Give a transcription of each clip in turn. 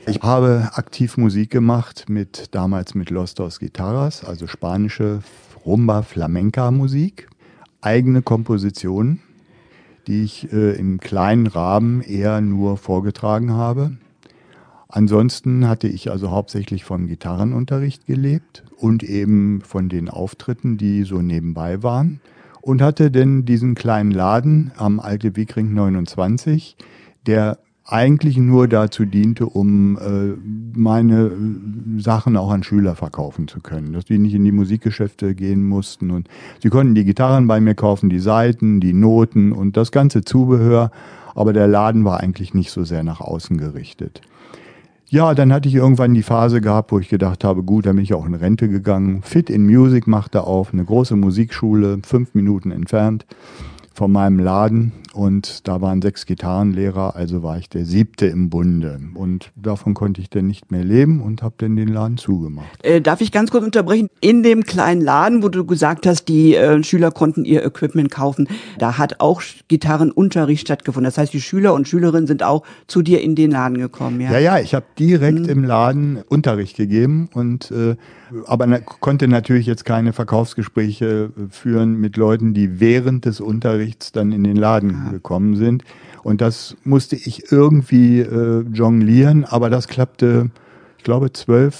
Ich habe aktiv Musik gemacht damals mit Los Dos Guitarras, also spanische Rumba Flamenca Musik, eigene Kompositionen, die ich im kleinen Rahmen eher nur vorgetragen habe. Ansonsten hatte ich also hauptsächlich vom Gitarrenunterricht gelebt und eben von den Auftritten, die so nebenbei waren. Und hatte denn diesen kleinen Laden am Alte Wiegring 29, der eigentlich nur dazu diente, um meine Sachen auch an Schüler verkaufen zu können. Dass die nicht in die Musikgeschäfte gehen mussten. Und sie konnten die Gitarren bei mir kaufen, die Saiten, die Noten und das ganze Zubehör. Aber der Laden war eigentlich nicht so sehr nach außen gerichtet. Ja, dann hatte ich irgendwann die Phase gehabt, wo ich gedacht habe, gut, dann bin ich auch in Rente gegangen. Fit in Music machte auf, eine große Musikschule, 5 Minuten entfernt von meinem Laden. Und da waren 6 Gitarrenlehrer, also war ich der 7. im Bunde. Und davon konnte ich dann nicht mehr leben und habe dann den Laden zugemacht. Darf ich ganz kurz unterbrechen? In dem kleinen Laden, wo du gesagt hast, die Schüler konnten ihr Equipment kaufen, da hat auch Gitarrenunterricht stattgefunden. Das heißt, die Schüler und Schülerinnen sind auch zu dir in den Laden gekommen, ja? Ja, ich habe direkt im Laden Unterricht gegeben und aber konnte natürlich jetzt keine Verkaufsgespräche führen mit Leuten, die während des Unterrichts dann in den Laden gekommen sind. Und das musste ich irgendwie jonglieren, aber das klappte, ich glaube,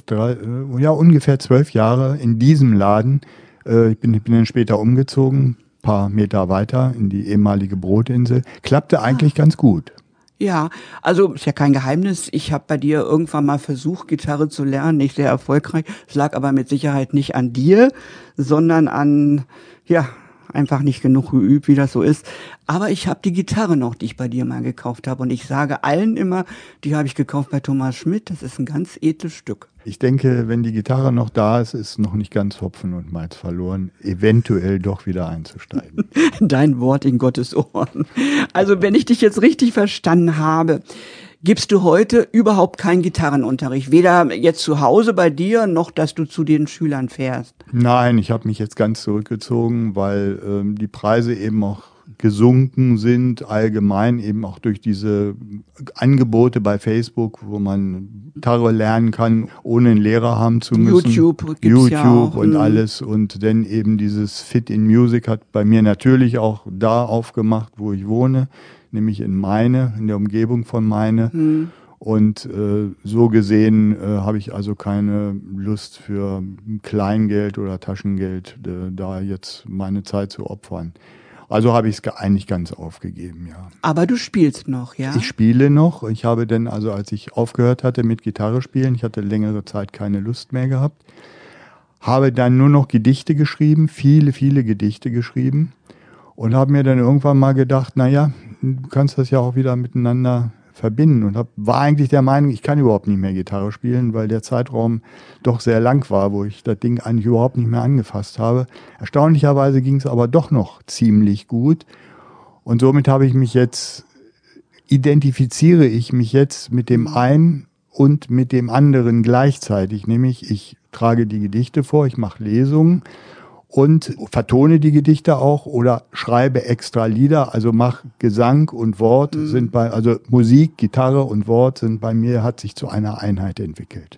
ungefähr 12 Jahre in diesem Laden. Ich bin dann später umgezogen, ein paar Meter weiter in die ehemalige Brotinsel. Klappte eigentlich ganz gut. Ja, also ist ja kein Geheimnis. Ich habe bei dir irgendwann mal versucht, Gitarre zu lernen, nicht sehr erfolgreich. Es lag aber mit Sicherheit nicht an dir, sondern an, einfach nicht genug geübt, wie das so ist. Aber ich habe die Gitarre noch, die ich bei dir mal gekauft habe. Und ich sage allen immer, die habe ich gekauft bei Thomas Schmidt. Das ist ein ganz edles Stück. Ich denke, wenn die Gitarre noch da ist, ist noch nicht ganz Hopfen und Malz verloren, eventuell doch wieder einzusteigen. Dein Wort in Gottes Ohren. Also wenn ich dich jetzt richtig verstanden habe, gibst du heute überhaupt keinen Gitarrenunterricht? Weder jetzt zu Hause bei dir, noch dass du zu den Schülern fährst? Nein, ich habe mich jetzt ganz zurückgezogen, weil die Preise eben auch gesunken sind, allgemein eben auch durch diese Angebote bei Facebook, wo man Gitarre lernen kann, ohne einen Lehrer haben zu müssen. YouTube ja auch. Und alles. Und dann eben dieses Fit in Music hat bei mir natürlich auch da aufgemacht, wo ich wohne, nämlich in der Umgebung von Meine. Und so gesehen habe ich also keine Lust für Kleingeld oder Taschengeld, da jetzt meine Zeit zu opfern. Also habe ich es eigentlich ganz aufgegeben, ja. Aber du spielst noch, ja? Ich spiele noch. Ich habe dann, also als ich aufgehört hatte mit Gitarre spielen, ich hatte längere Zeit keine Lust mehr gehabt, habe dann nur noch Gedichte geschrieben, viele, viele Gedichte geschrieben und habe mir dann irgendwann mal gedacht, naja, du kannst das ja auch wieder miteinander verbinden und war eigentlich der Meinung, ich kann überhaupt nicht mehr Gitarre spielen, weil der Zeitraum doch sehr lang war, wo ich das Ding eigentlich überhaupt nicht mehr angefasst habe. Erstaunlicherweise ging es aber doch noch ziemlich gut und somit identifiziere ich mich jetzt mit dem einen und mit dem anderen gleichzeitig, nämlich ich trage die Gedichte vor, ich mache Lesungen und vertone die Gedichte auch oder schreibe extra Lieder, also mach Gesang und Wort also Musik, Gitarre und Wort sind bei mir, hat sich zu einer Einheit entwickelt.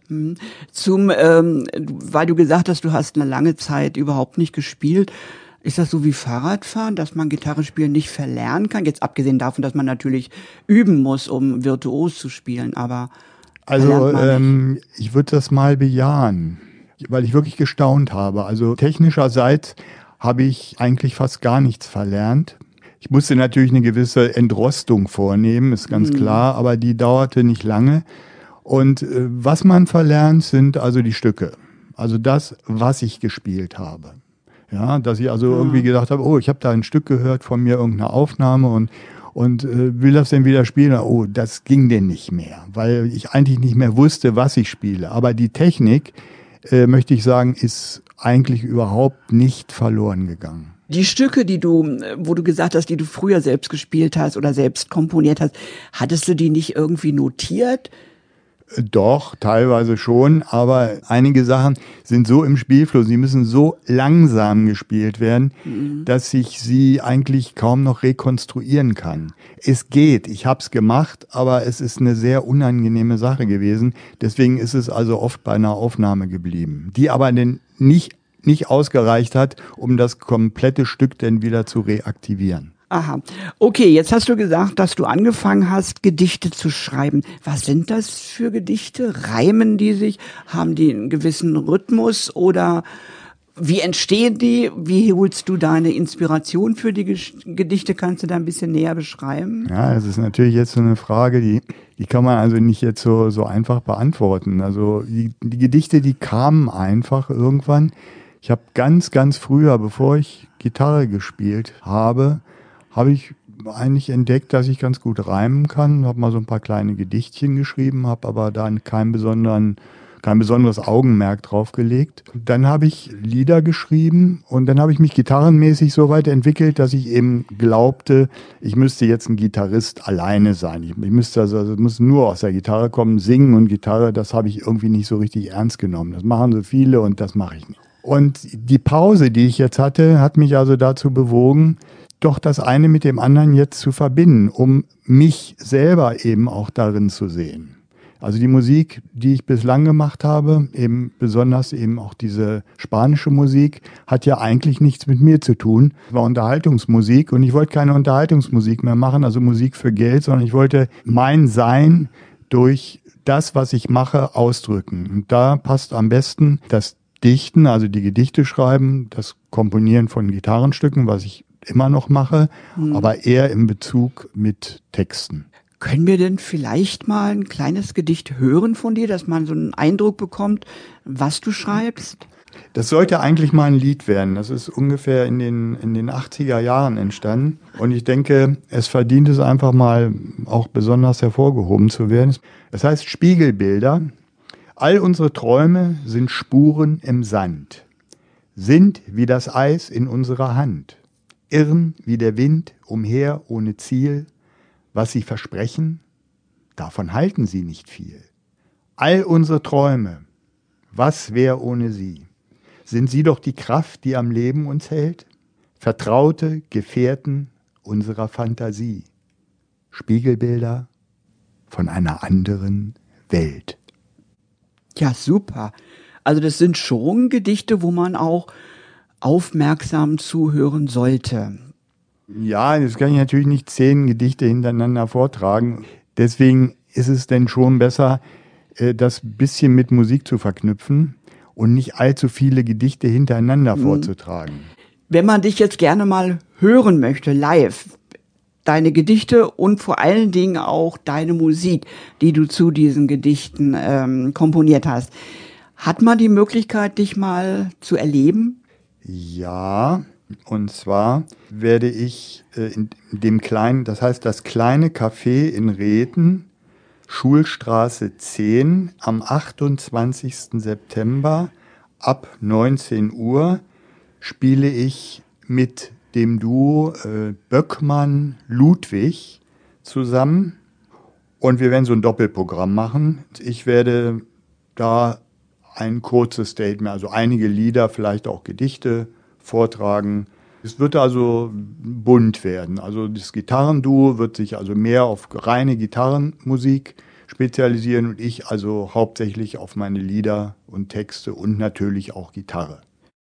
Weil du gesagt hast, du hast eine lange Zeit überhaupt nicht gespielt. Ist das so wie Fahrradfahren, dass man Gitarre spielen nicht verlernen kann? Jetzt abgesehen davon, dass man natürlich üben muss, um virtuos zu spielen, aber also ich würde das mal bejahen, weil ich wirklich gestaunt habe. Also technischerseits habe ich eigentlich fast gar nichts verlernt. Ich musste natürlich eine gewisse Entrostung vornehmen, ist ganz klar, aber die dauerte nicht lange. Und was man verlernt, sind also die Stücke. Also das, was ich gespielt habe. Ja, dass ich also irgendwie gedacht habe, ich habe da ein Stück gehört von mir, irgendeine Aufnahme und will das denn wieder spielen? Oh, das ging denn nicht mehr, weil ich eigentlich nicht mehr wusste, was ich spiele. Aber die Technik, möchte ich sagen, ist eigentlich überhaupt nicht verloren gegangen. Die Stücke, wo du gesagt hast, die du früher selbst gespielt hast oder selbst komponiert hast, hattest du die nicht irgendwie notiert? Doch, teilweise schon, aber einige Sachen sind so im Spielfluss, sie müssen so langsam gespielt werden, dass ich sie eigentlich kaum noch rekonstruieren kann. Es geht, ich habe es gemacht, aber es ist eine sehr unangenehme Sache gewesen. Deswegen ist es also oft bei einer Aufnahme geblieben, die aber denn nicht ausgereicht hat, um das komplette Stück dann wieder zu reaktivieren. Aha. Okay, jetzt hast du gesagt, dass du angefangen hast, Gedichte zu schreiben. Was sind das für Gedichte? Reimen die sich? Haben die einen gewissen Rhythmus oder wie entstehen die? Wie holst du deine Inspiration für die Gedichte? Kannst du da ein bisschen näher beschreiben? Ja, das ist natürlich jetzt so eine Frage, die kann man also nicht jetzt so einfach beantworten. Also die Gedichte, die kamen einfach irgendwann. Ich habe ganz, ganz früher, bevor ich Gitarre gespielt habe ich eigentlich entdeckt, dass ich ganz gut reimen kann. Habe mal so ein paar kleine Gedichtchen geschrieben, habe aber da kein besonderes Augenmerk drauf gelegt. Dann habe ich Lieder geschrieben und dann habe ich mich gitarrenmäßig so weit entwickelt, dass ich eben glaubte, ich müsste jetzt ein Gitarrist alleine sein. Ich muss nur aus der Gitarre kommen, singen und Gitarre, das habe ich irgendwie nicht so richtig ernst genommen. Das machen so viele und das mache ich nicht. Und die Pause, die ich jetzt hatte, hat mich also dazu bewogen, doch das eine mit dem anderen jetzt zu verbinden, um mich selber eben auch darin zu sehen. Also die Musik, die ich bislang gemacht habe, eben besonders eben auch diese spanische Musik, hat ja eigentlich nichts mit mir zu tun. Es war Unterhaltungsmusik und ich wollte keine Unterhaltungsmusik mehr machen, also Musik für Geld, sondern ich wollte mein Sein durch das, was ich mache, ausdrücken. Und da passt am besten das Dichten, also die Gedichte schreiben, das Komponieren von Gitarrenstücken, was ich immer noch mache, aber eher im Bezug mit Texten. Können wir denn vielleicht mal ein kleines Gedicht hören von dir, dass man so einen Eindruck bekommt, was du schreibst? Das sollte eigentlich mal ein Lied werden. Das ist ungefähr in den 80er Jahren entstanden. Und ich denke, es verdient es einfach mal auch besonders hervorgehoben zu werden. Es heißt Spiegelbilder. All unsere Träume sind Spuren im Sand, sind wie das Eis in unserer Hand. Irren wie der Wind umher ohne Ziel. Was sie versprechen, davon halten sie nicht viel. All unsere Träume, was wär ohne sie? Sind sie doch die Kraft, die am Leben uns hält? Vertraute Gefährten unserer Fantasie. Spiegelbilder von einer anderen Welt. Ja, super. Also das sind schon Gedichte, wo man auch aufmerksam zuhören sollte. Ja, jetzt kann ich natürlich nicht 10 Gedichte hintereinander vortragen. Deswegen ist es denn schon besser, das bisschen mit Musik zu verknüpfen und nicht allzu viele Gedichte hintereinander vorzutragen. Wenn man dich jetzt gerne mal hören möchte, live, deine Gedichte und vor allen Dingen auch deine Musik, die du zu diesen Gedichten komponiert hast, hat man die Möglichkeit, dich mal zu erleben? Ja, und zwar werde ich in dem kleinen, das heißt das kleine Café in Rethen, Schulstraße 10, am 28. September ab 19 Uhr spiele ich mit dem Duo Böckmann-Ludwig zusammen und wir werden so ein Doppelprogramm machen. Ich werde da ein kurzes Statement, also einige Lieder, vielleicht auch Gedichte vortragen. Es wird also bunt werden. Also das Gitarrenduo wird sich also mehr auf reine Gitarrenmusik spezialisieren und ich also hauptsächlich auf meine Lieder und Texte und natürlich auch Gitarre.